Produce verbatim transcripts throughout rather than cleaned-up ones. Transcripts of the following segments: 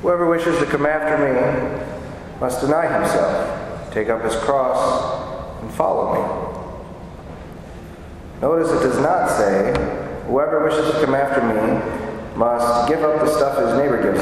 Whoever wishes to come after me must deny himself, take up his cross, and follow me. Notice it does not say, whoever wishes to come after me must give up the stuff his neighbor gives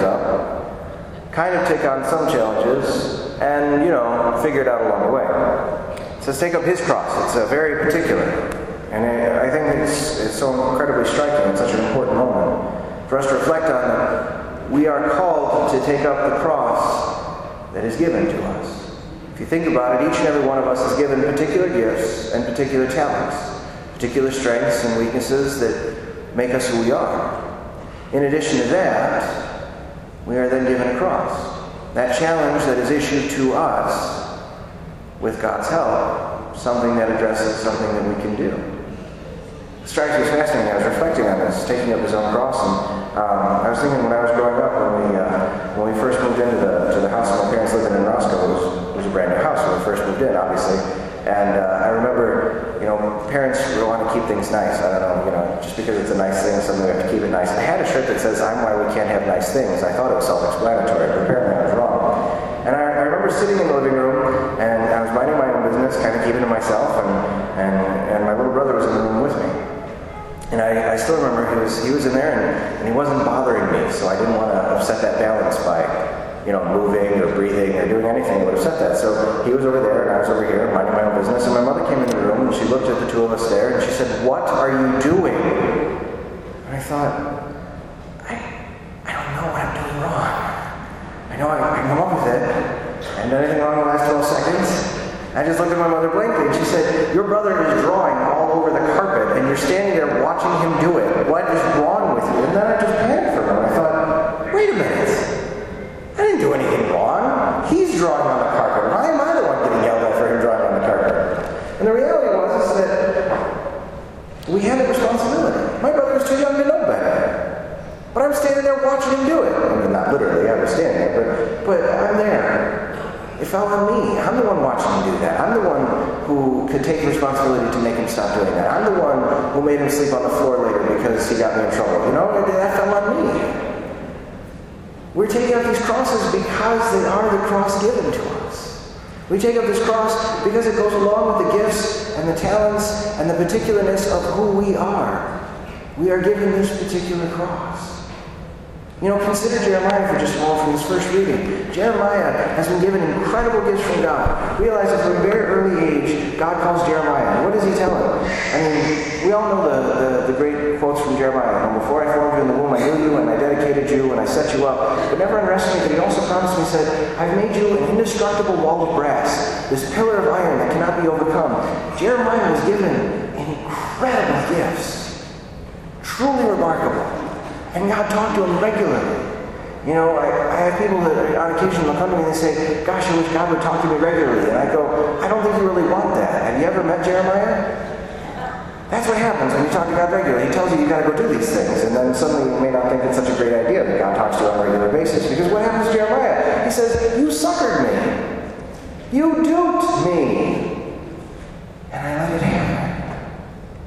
up, kind of take on some challenges, and, you know, figure it out along the way. It says take up his cross. It's uh, very particular. And I, I think it's, it's so incredibly striking at such an important moment for us to reflect on that. We are called to take up the cross that is given to us. If you think about it, each and every one of us is given particular gifts and particular talents, particular strengths and weaknesses that make us who we are. In addition to that, we are then given a cross. That challenge that is issued to us, with God's help, something that addresses something that we can do. It strikes me as fascinating. I was reflecting on this, taking up his own cross, and um, I was thinking when I was growing up, when we uh, when we first moved into the to the house my parents lived in in Roscoe, it was, it was a brand new house when we first moved in, obviously. And uh, I remember, you know, parents want to keep things nice. I don't know, you know, just because it's a nice thing, suddenly we have to keep it nice. I had a shirt that says, I'm why we can't have nice things. I thought it was self-explanatory, but apparently I was wrong. And I, I remember sitting in the living room, and I was minding my own business, kind of keeping to myself, and, and, and my little brother was in the room with me. And I, I still remember he was he was in there, and, and he wasn't bothering me, so I didn't want to upset that balance by, you know, moving or breathing or doing anything that would upset that. So he was over there, and I was over here, minding my own business, and my mother came into the room, and she looked at the two of us there, and she said, "What are you doing?" And I thought, I, I don't know what I'm doing wrong. I know I, I come up with it. I haven't done anything wrong in the last twelve seconds. I just looked at my mother blankly, and she said, "Your brother is drawing all over the carpet, and you're standing there watching him do it. What is wrong with you?" And then I just panicked for a moment. I thought, wait a minute. I didn't do anything wrong. He's drawing on the carpet. Why am I the one getting yelled at for him drawing on the carpet? And the reality was is that we had a responsibility. My brother was too young to know better. But I'm standing there watching him do it. I mean, not literally, I was standing there, but, but I'm there. It fell on me. I'm the one watching him do that. I'm the one who could take responsibility to make him stop doing that. I'm the one who made him sleep on the floor later because he got me in trouble. You know, that fell on me. We're taking up these crosses because they are the cross given to us. We take up this cross because it goes along with the gifts and the talents and the particularness of who we are. We are given this particular cross. You know, consider Jeremiah for just a moment from this first reading. Jeremiah has been given incredible gifts from God. Realize that from a very early age, God calls Jeremiah. What does he tell him? I mean, we all know the, the, the great quotes from Jeremiah. And before I formed you in the womb, I knew you, and I dedicated you, and I set you up. But never underestimate that he also promised me, he said, I've made you an indestructible wall of brass, this pillar of iron that cannot be overcome. Jeremiah was given incredible gifts. Truly remarkable. And God talked to him regularly. You know, I, I have people that on occasion will come to me and they say, gosh, I wish God would talk to me regularly. And I go, I don't think you really want that. Have you ever met Jeremiah? That's what happens when you talk to God regularly. He tells you you've got to go do these things. And then suddenly you may not think it's such a great idea that God talks to you on a regular basis. Because what happens to Jeremiah? He says, you suckered me. You duped me. And I let it happen.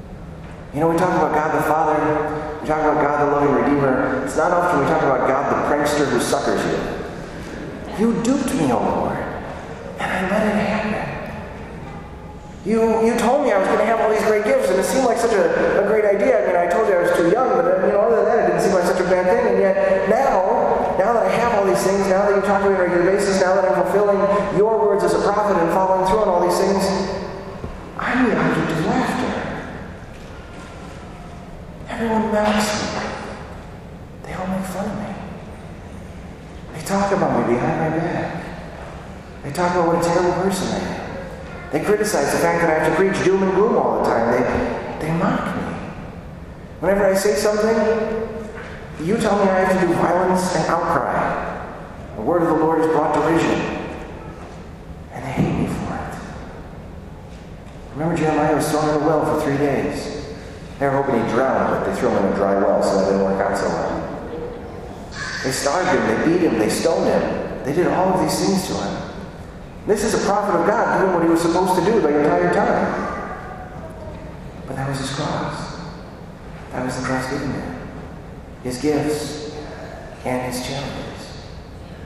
You know, we talk about God the Father. We talk about God the loving Redeemer. It's not often we talk about God the prankster who suckers you. You duped me, O Lord, and I let it happen. You you told me I was going to have all these great gifts, and it seemed like such a, a great idea. I mean, I told you I was too young, but you know, other than that, it didn't seem like such a bad thing. And yet now, now that I have all these things, now that you talk to me on a regular basis, now that I'm fulfilling your words as a prophet and following through on all these things, I'm the object of laughter. Everyone mocks me. They all make fun of me. They talk about me behind my back. They talk about what a terrible person I am. They criticize the fact that I have to preach doom and gloom all the time. They, they mock me. Whenever I say something, you tell me I have to do violence and outcry. The word of the Lord has brought derision. And they hate me for it. Remember Jeremiah was thrown in a well for three days. They were hoping he'd drown, but they threw him in a dry well, so that didn't work out so well. They starved him, they beat him, they stoned him. They did all of these things to him. This is a prophet of God doing what he was supposed to do the entire time. But that was his cross. That was the cross given to him. His gifts and his challenges.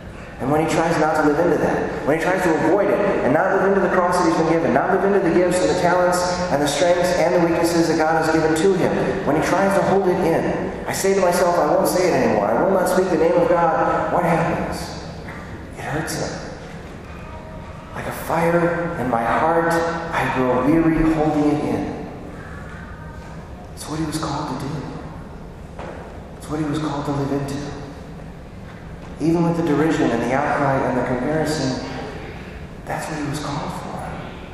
And when he tries not to live into that, when he tries to avoid it and not live into the cross that he's been given, not live into the gifts and the talents and the strengths and the weaknesses that God has given to him, when he tries to hold it in, I say to myself, I won't say it anymore. I will not speak the name of God. What happens? It hurts him. Like a fire in my heart, I grow weary holding it in. It's what he was called to do. It's what he was called to live into. Even with the derision and the outcry and the comparison, that's what he was called for.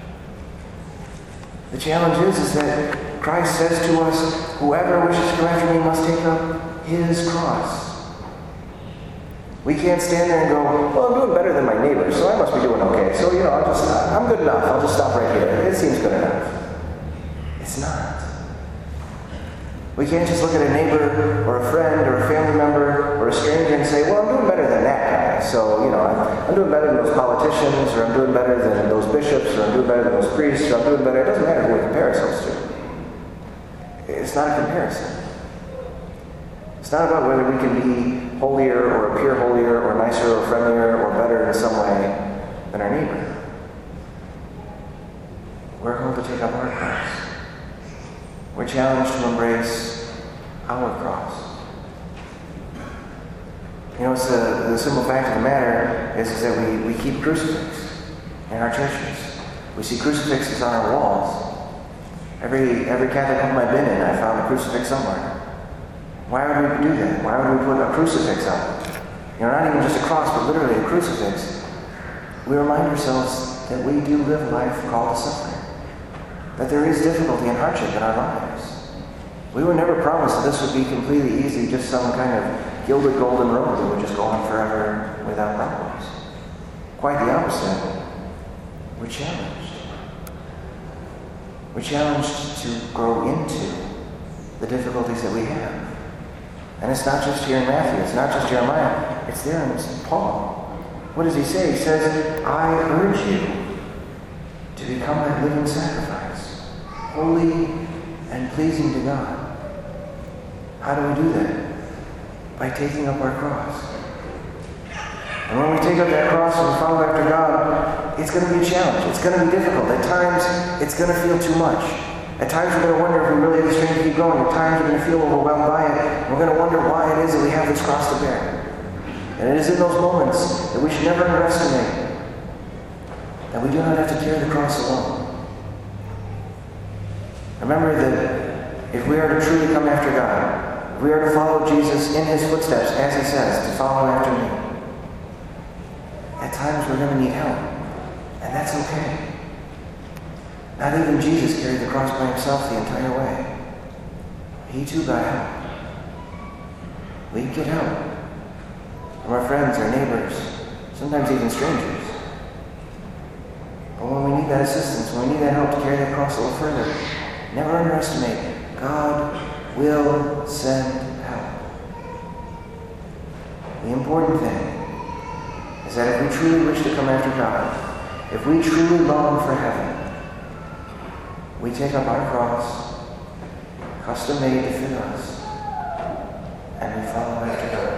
The challenge is, is that Christ says to us, whoever wishes to come after me must take up his cross. We can't stand there and go, well, I'm doing better than my neighbor, so I must be doing okay. So, you know, I'll just, I'm good enough. I'll just stop right here. It seems good enough. It's not. We can't just look at a neighbor or a friend or a family member or a stranger and say, well, I'm doing better than that guy. So, you know, I'm, I'm doing better than those politicians, or I'm doing better than those bishops, or I'm doing better than those priests, or I'm doing better. It doesn't matter who we compare ourselves to. It's not a comparison. It's not about whether we can be holier or appear holier or nicer or friendlier or better in some way than our neighbor. We're called to take up our cross. We're challenged to embrace our cross. You know, it's the, the simple fact of the matter is, is that we, we keep crucifixes in our churches. We see crucifixes on our walls. Every, every Catholic home I've been in, I found a crucifix somewhere. Why would we do that? Why would we put a crucifix up? You know, not even just a cross, but literally a crucifix. We remind ourselves that we do live life called to suffering. That there is difficulty and hardship in our lives. We were never promised that this would be completely easy, just some kind of gilded golden road that would just go on forever without problems. Quite the opposite. We're challenged. We're challenged to grow into the difficulties that we have. And it's not just here in Matthew, it's not just Jeremiah, it's there in Paul. What does he say? He says, I urge you to become that living sacrifice, holy and pleasing to God. How do we do that? By taking up our cross. And when we take up that cross and we follow after God, it's going to be a challenge. It's going to be difficult. At times, it's going to feel too much. At times we're going to wonder if we really have the strength to keep going. At times we're going to feel overwhelmed by it. And we're going to wonder why it is that we have this cross to bear. And it is in those moments that we should never underestimate that we do not have to carry the cross alone. Remember that if we are to truly come after God, if we are to follow Jesus in his footsteps, as he says, to follow after me, at times we're going to need help. And that's okay. Not even Jesus carried the cross by himself the entire way. He too got help. We get help from our friends, our neighbors, sometimes even strangers. But when we need that assistance, when we need that help to carry that cross a little further, never underestimate, God will send help. The important thing is that if we truly wish to come after God, if we truly long for heaven, we take up our cross, custom made to fit us, and we follow after God.